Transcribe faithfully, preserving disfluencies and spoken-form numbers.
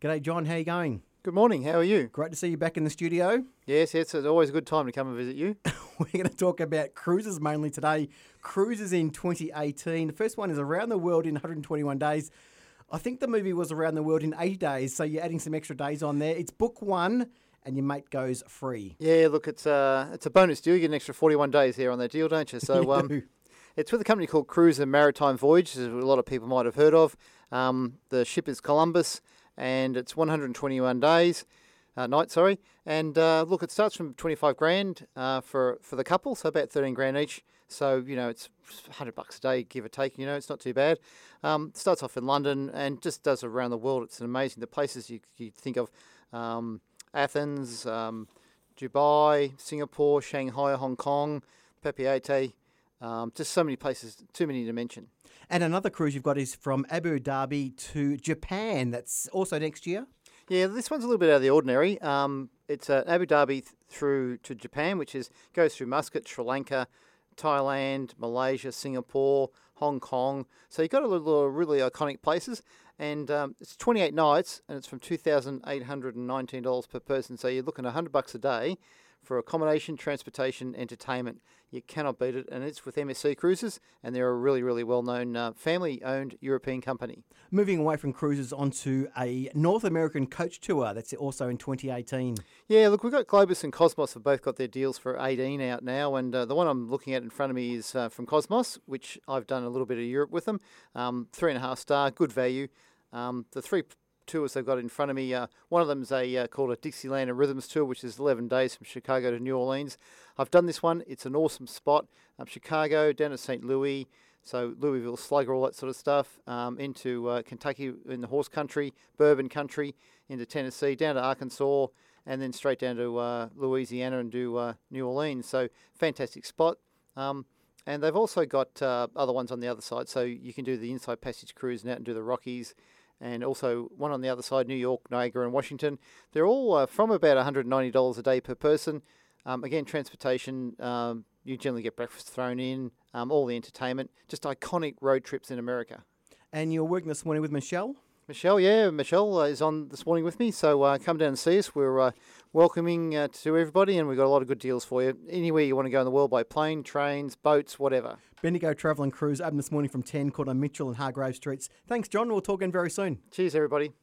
G'day, John. How you going? Good morning. How are you? Great to see you back in the studio. Yes, yes. It's always a good time to come and visit you. We're going to talk about cruises mainly today. Cruises in twenty eighteen. The first one is Around the World in one hundred twenty-one days. I think the movie was Around the World in eighty days, so you're adding some extra days on there. It's book one, and your mate goes free. Yeah, look, it's a, it's a bonus deal. You get an extra forty-one days here on that deal, don't you? So You um, do. It's with a company called Cruise and Maritime Voyage, as a lot of people might have heard of. Um, the ship is Columbus, and it's one hundred twenty-one days. Uh, night, sorry, and uh, look, it starts from twenty-five grand uh, for for the couple, so about thirteen grand each. So you know, it's one hundred bucks a day, give or take. You know, it's not too bad. Um, starts off in London and just does around the world. It's amazing the places you you think of: um, Athens, um, Dubai, Singapore, Shanghai, Hong Kong, Papeete. Um, just so many places, too many to mention. And another cruise you've got is from Abu Dhabi to Japan. That's also next year. Yeah, this one's a little bit out of the ordinary. Um, it's uh, Abu Dhabi th- through to Japan, which is goes through Muscat, Sri Lanka, Thailand, Malaysia, Singapore, Hong Kong. So you've got a little really iconic places, and um, it's twenty-eight nights, and it's from two thousand eight hundred nineteen dollars per person. So you're looking at one hundred bucks a day for accommodation, transportation, entertainment. You cannot beat it, and it's with M S C Cruises, and they're a really, really well-known uh, family-owned European company. Moving away from cruises onto a North American coach tour that's also in twenty eighteen. Yeah, look, we've got Globus and Cosmos have both got their deals for eighteen out now, and uh, the one I'm looking at in front of me is uh, from Cosmos, which I've done a little bit of Europe with them. Um, three and a half star, good value. Um, the three tours they've got in front of me, uh, one of them is a uh, called a Dixieland and Rhythms tour, which is eleven days from Chicago to New Orleans. I've done this one. It's an awesome spot. Um, Chicago, down to Saint Louis, so Louisville Slugger, all that sort of stuff, um, into uh, Kentucky in the horse country, bourbon country, into Tennessee, down to Arkansas, and then straight down to uh, Louisiana and do uh, New Orleans. So fantastic spot. Um, and they've also got uh, other ones on the other side, so you can do the Inside Passage cruise and out and do the Rockies, and also one on the other side, New York, Niagara and Washington. They're all uh, from about one hundred ninety dollars a day per person. Um, again, transportation, um, you generally get breakfast thrown in, um, all the entertainment, just iconic road trips in America. And you're working this morning with Michelle? Michelle, yeah, Michelle uh, is on this morning with me, so uh, come down and see us. We're uh, welcoming uh, to everybody, and we've got a lot of good deals for you. Anywhere you want to go in the world by plane, trains, boats, whatever. Bendigo Travel and Cruise open this morning from ten, called on Mitchell and Hargrave Streets. Thanks, John. We'll talk again very soon. Cheers, everybody.